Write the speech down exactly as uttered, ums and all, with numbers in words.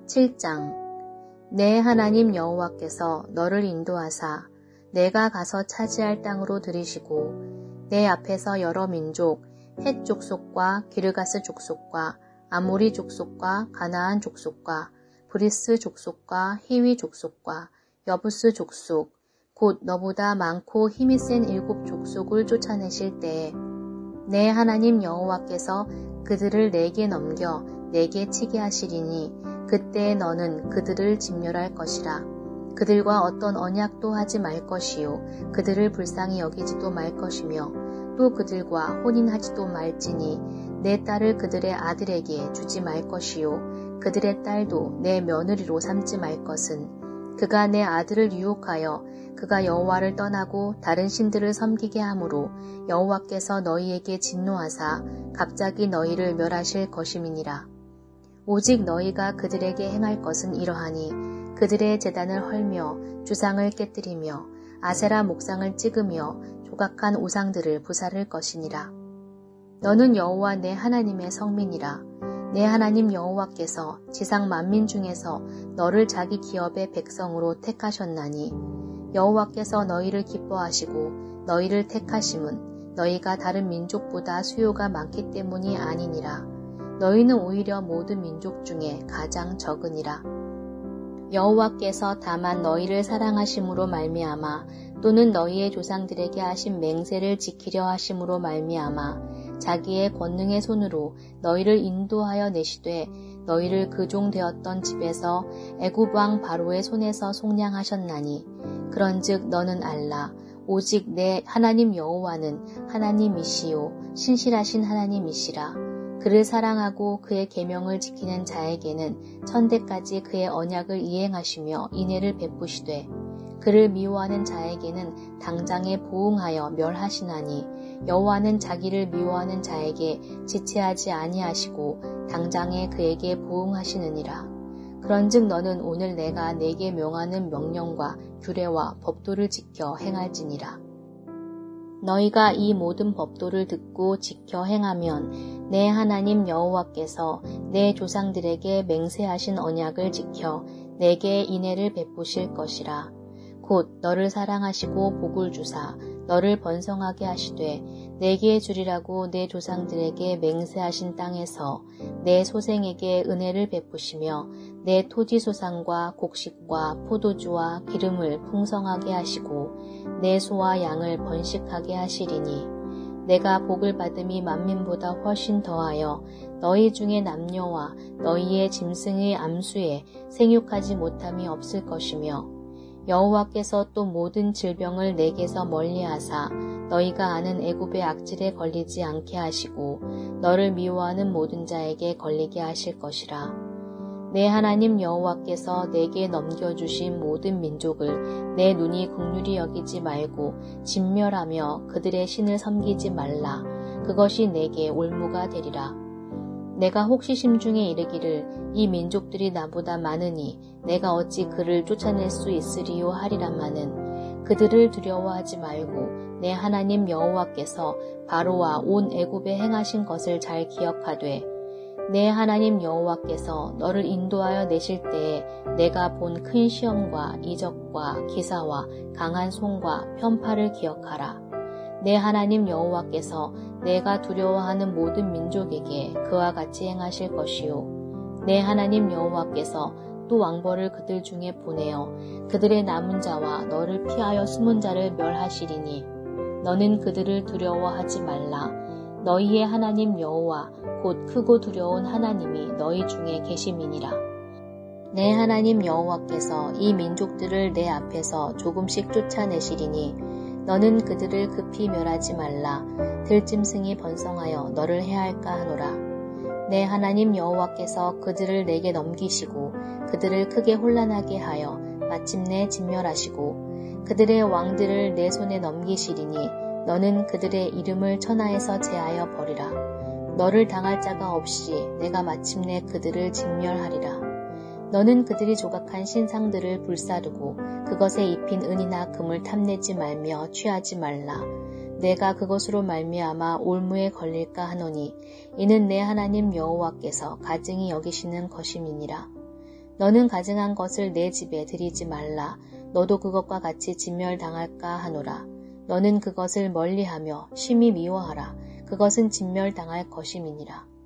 칠 장. 내 하나님 여호와께서 너를 인도하사 내가 가서 차지할 땅으로 들이시고 내 앞에서 여러 민족, 헷 족속과 기르가스 족속과 아모리 족속과 가나안 족속과 브리스 족속과 히위 족속과 여부스 족속, 곧 너보다 많고 힘이 센 일곱 족속을 쫓아내실 때에 내 하나님 여호와께서 그들을 내게 넘겨 내게 치게 하시리니 그때에 너는 그들을 진멸할 것이라. 그들과 어떤 언약도 하지 말 것이요 그들을 불쌍히 여기지도 말 것이며 또 그들과 혼인하지도 말지니 내 딸을 그들의 아들에게 주지 말 것이요 그들의 딸도 내 며느리로 삼지 말 것은 그가 내 아들을 유혹하여 그가 여호와를 떠나고 다른 신들을 섬기게 하므로 여호와께서 너희에게 진노하사 갑자기 너희를 멸하실 것임이니라. 오직 너희가 그들에게 행할 것은 이러하니 그들의 제단을 헐며 주상을 깨뜨리며 아세라 목상을 찍으며 조각한 우상들을 부사를 것이니라. 너는 여호와 내 하나님의 성민이라. 내 하나님 여호와께서 지상 만민 중에서 너를 자기 기업의 백성으로 택하셨나니 여호와께서 너희를 기뻐하시고 너희를 택하심은 너희가 다른 민족보다 수요가 많기 때문이 아니니라. 너희는 오히려 모든 민족 중에 가장 적으니라. 여호와께서 다만 너희를 사랑하심으로 말미암아 또는 너희의 조상들에게 하신 맹세를 지키려 하심으로 말미암아 자기의 권능의 손으로 너희를 인도하여 내시되 너희를 그종 되었던 집에서 애굽 왕 바로의 손에서 속량하셨나니 그런즉 너는 알라. 오직 내 하나님 여호와는 하나님이시요 신실하신 하나님이시라. 그를 사랑하고 그의 계명을 지키는 자에게는 천대까지 그의 언약을 이행하시며 인애를 베푸시되 그를 미워하는 자에게는 당장에 보응하여 멸하시나니 여호와는 자기를 미워하는 자에게 지체하지 아니하시고 당장에 그에게 보응하시느니라. 그런즉 너는 오늘 내가 내게 명하는 명령과 규례와 법도를 지켜 행할지니라. 너희가 이 모든 법도를 듣고 지켜 행하면 내 하나님 여호와께서 내 조상들에게 맹세하신 언약을 지켜 내게 인애를 베푸실 것이라. 곧 너를 사랑하시고 복을 주사 너를 번성하게 하시되 내게 주리라고 내 조상들에게 맹세하신 땅에서 내 소생에게 은혜를 베푸시며 내 토지 소산과 곡식과 포도주와 기름을 풍성하게 하시고 내 소와 양을 번식하게 하시리니 내가 복을 받음이 만민보다 훨씬 더하여 너희 중에 남녀와 너희의 짐승의 암수에 생육하지 못함이 없을 것이며 여호와께서 또 모든 질병을 내게서 멀리하사 너희가 아는 애굽의 악질에 걸리지 않게 하시고 너를 미워하는 모든 자에게 걸리게 하실 것이라. 내 하나님 여호와께서 내게 넘겨주신 모든 민족을 내 눈이 긍휼히 여기지 말고 진멸하며 그들의 신을 섬기지 말라. 그것이 내게 올무가 되리라. 내가 혹시 심중에 이르기를 이 민족들이 나보다 많으니 내가 어찌 그를 쫓아낼 수 있으리요 하리라마는 그들을 두려워하지 말고 내 하나님 여호와께서 바로와 온 애굽에 행하신 것을 잘 기억하되 내 하나님 여호와께서 너를 인도하여 내실 때에 내가 본 큰 시험과 이적과 기사와 강한 손과 편파를 기억하라. 내 하나님 여호와께서 내가 두려워하는 모든 민족에게 그와 같이 행하실 것이요 내 하나님 여호와께서 또 왕벌을 그들 중에 보내어 그들의 남은 자와 너를 피하여 숨은 자를 멸하시리니 너는 그들을 두려워하지 말라. 너희의 하나님 여호와 곧 크고 두려운 하나님이 너희 중에 계심이니라. 내 하나님 여호와께서 이 민족들을 내 앞에서 조금씩 쫓아내시리니 너는 그들을 급히 멸하지 말라. 들짐승이 번성하여 너를 해할까 하노라. 내 하나님 여호와께서 그들을 내게 넘기시고 그들을 크게 혼란하게 하여 마침내 진멸하시고 그들의 왕들을 내 손에 넘기시리니 너는 그들의 이름을 천하에서 제하여 버리라. 너를 당할 자가 없이 내가 마침내 그들을 진멸하리라. 너는 그들이 조각한 신상들을 불사르고 그것에 입힌 은이나 금을 탐내지 말며 취하지 말라. 내가 그것으로 말미암아 올무에 걸릴까 하노니 이는 내 하나님 여호와께서 가증히 여기시는 것임이니라. 너는 가증한 것을 내 집에 들이지 말라. 너도 그것과 같이 진멸당할까 하노라. 너는 그것을 멀리하며 심히 미워하라. 그것은 진멸당할 것임이니라.